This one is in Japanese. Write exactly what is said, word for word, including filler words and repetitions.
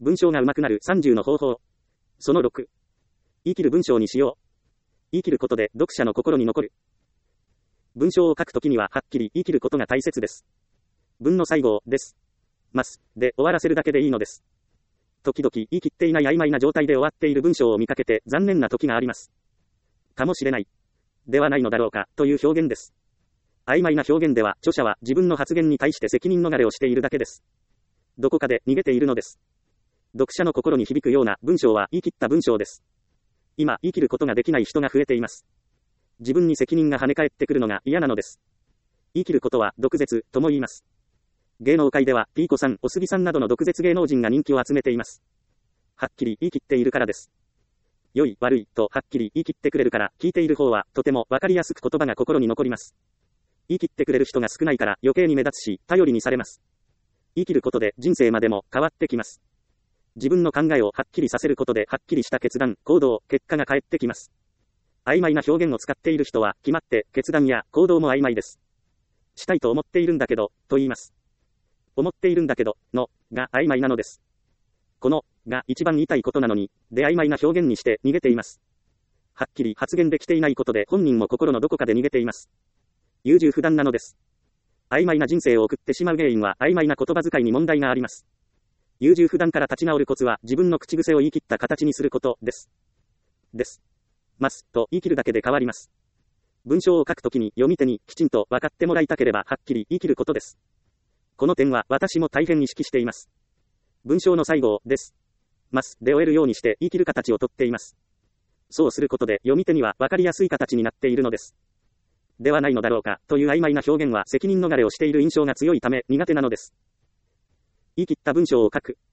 文章が上手くなるさんじゅうの方法。そのろく。言い切る文章にしよう。言い切ることで読者の心に残る。文章を書くときにははっきり言い切ることが大切です。文の最後をです。ますで終わらせるだけでいいのです。時々言い切っていない曖昧な状態で終わっている文章を見かけて残念な時があります。かもしれない。ではないのだろうかという表現です。曖昧な表現では著者は自分の発言に対して責任逃れをしているだけです。どこかで逃げているのです。読者の心に響くような文章は言い切った文章です。今言い切ることができない人が増えています。自分に責任が跳ね返ってくるのが嫌なのです。言い切ることは毒舌とも言います。芸能界ではピーコさん、おすぎさんなどの毒舌芸能人が人気を集めています。はっきり言い切っているからです。良い悪いとはっきり言い切ってくれるから聞いている方はとてもわかりやすく言葉が心に残ります。言い切ってくれる人が少ないから余計に目立つし頼りにされます。言い切ることで人生までも変わってきます。自分の考えをはっきりさせることではっきりした決断、行動、結果が返ってきます。曖昧な表現を使っている人は決まって決断や行動も曖昧です。したいと思っているんだけどと言います。思っているんだけどのが曖昧なのです。このが一番言いたいことなのにで曖昧な表現にして逃げています。はっきり発言できていないことで本人も心のどこかで逃げています。優柔不断なのです。曖昧な人生を送ってしまう原因は曖昧な言葉遣いに問題があります。優柔不断から立ち直るコツは自分の口癖を言い切った形にすることです。です。ますと言い切るだけで変わります。文章を書くときに読み手にきちんと分かってもらいたければはっきり言い切ることです。この点は私も大変意識しています。文章の最後をです。ますで終えるようにして言い切る形をとっています。そうすることで読み手には分かりやすい形になっているのです。ではないのだろうかという曖昧な表現は責任逃れをしている印象が強いため苦手なのです。言い切った文章を書く。